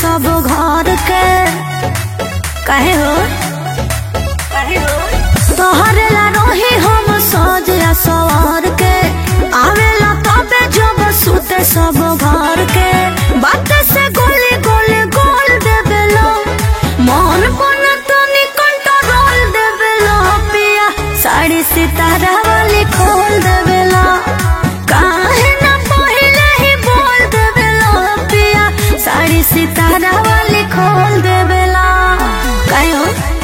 सब घर के कहे हो तोहरे ला रोही हम सज या सवार के आवेला तबे जब सुते सब घर के बात से गोले गोले गोल देवेलो मन बन तनी कंट्रोल देवेलो पिया साड़ी सितारा वाली खोल देवेलो काहे ना पहले ही बोल देवेलो पिया साड़ी सितारा वाली खोल देवेलो कायो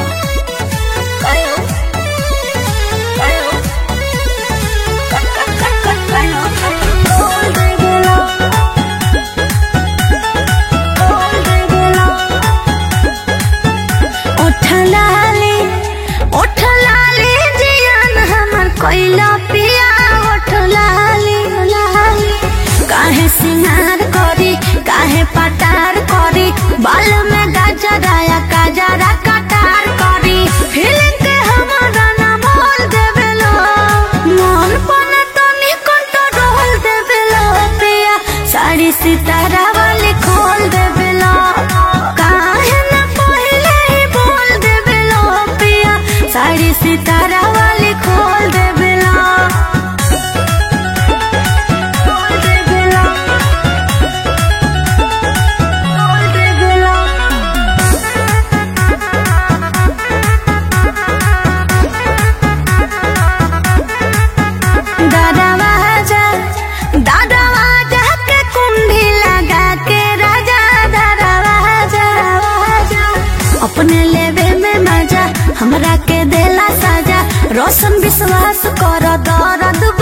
कोइला पिया ओठ लाली लाली काहे सिंगार करी काहे पटार करी बाल में गजरा या काजरा कटार करी फीलिंग के हमारा ना बोल देवेलो मन पन तनी कंट्रोल देवेलो पिया साड़ी सितारा वाली खोल देवेलो काहे ना पहले ही बोल देवेलो पिया साड़ी सितारा वाली खोल देवेलो अपने लेवे में मजा हमरा के देला साजा रोशन विश्वास कर दर्द